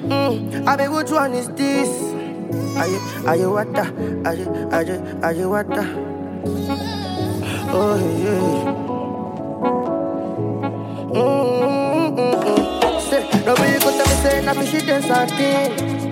I mean, which one is this? Are you what the? Are you what the? Oh yeah. Say, nobody go tell me say na fishy then something.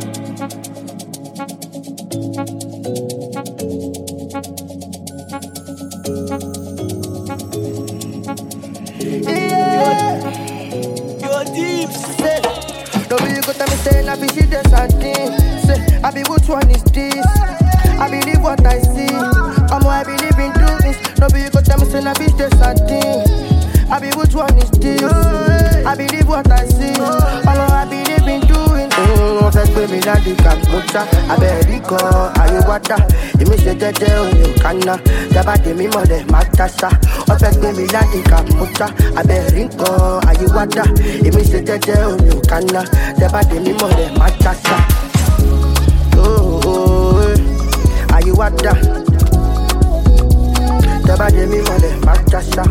Yeah. You're deep. Say, nobody go tell me say na fishy then something. Say, I be which one is this? I believe what I see. I believe in doings. Nobody go tell me say na fish then something. I be which one is this? I believe what I see. I believe in doing. Fẹ́ gbé mi láti kàmúta. Abẹ́rẹ́ kọ́ ayé wáta. Èmi ṣe jẹ́jẹ́ òye òkànnà. Jábá tèmi mọ̀lẹ́ máa tàṣà. Wọ́n fẹ́ gbé mi láti kàmúta. Abẹ́rẹ́ kọ́ ayé wáta. Èmi ṣe jẹ́jẹ́ òye òkànnà. Jábá tèmi mọ̀lẹ́ máa tàṣà. Ayé wáta. Jábá tèmi mọ̀lẹ́ máa tàṣà.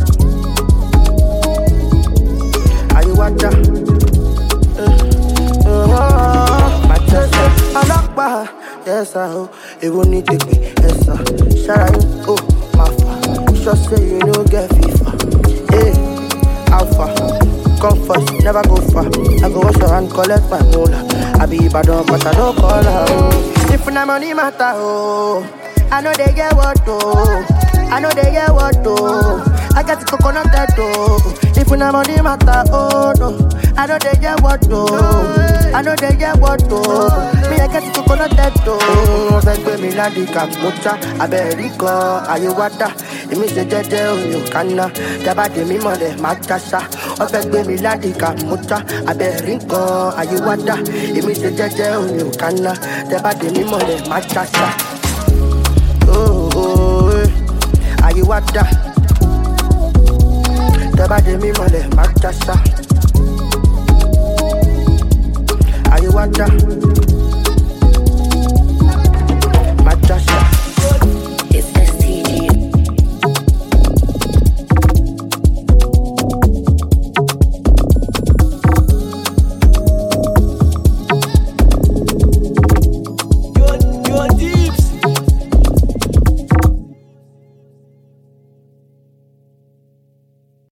Ayé wáta. Alakpa, yes I ho. It won't need to be yes sir. Shine, oh my fa. Sure say you know get FIFA. Hey, alpha, come first, never go far. I go wash your hand, collect my moolah. I be bad but I don't call her. Oh. If na money matter, oh, I know they get what oh. I know they get what oh. I got the coconut that oh. If na money matter, oh no. I know they get what oh. I know they get what oh. Me I get the coconut that oh. Fẹ́ gbé mi láti kàmúta. Abẹ́rẹ́ kọ́ ayé wáta. Èmi ṣe jẹ́jẹ́ òye òkànnà. Jábá tèmi mọ̀lẹ́ máa tàṣà. Wọ́n fẹ́ gbé mi láti kàmúta. Abẹ́rẹ́ kọ́ ayé wáta. Èmi ṣe jẹ́jẹ́ òye òkànnà. Jábá tèmi mọ̀lẹ́ máa tàṣà. Ayé wáta. Jábá tèmi mọ̀lẹ́ máa tàṣà. Ayé wáta.